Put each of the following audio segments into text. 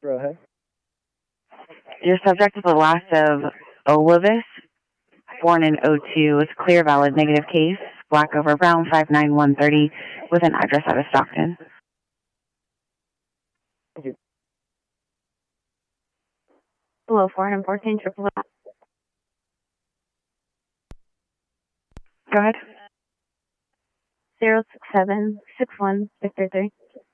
Go ahead. Your subject is the last of Olivis, born in '02, is clear, valid, negative case, black over brown, 59130, with an address out of Stockton. Thank you. Below 414, triple. Go ahead. 06761 Victor 3.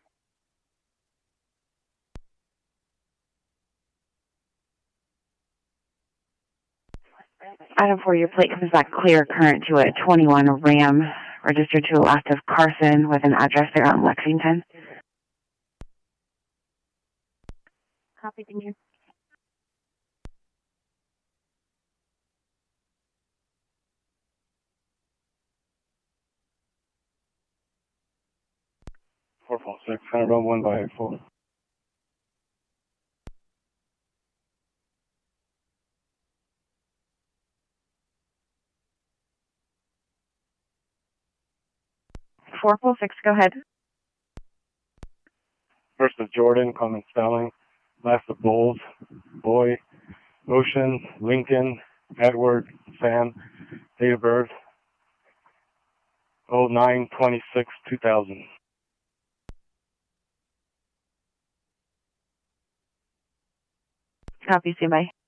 Item 4, your plate comes back clear, current to a 21 Ram, registered to a last of Carson with an address there on Lexington. Copy, thank you. Four, 6, 1 by 4. Four, 6, go ahead. First of Jordan, common spelling. Last of Bowles, Boy, Ocean, Lincoln, Edward, Sam. Date of birth, 09/26/2000. Copy, stand by.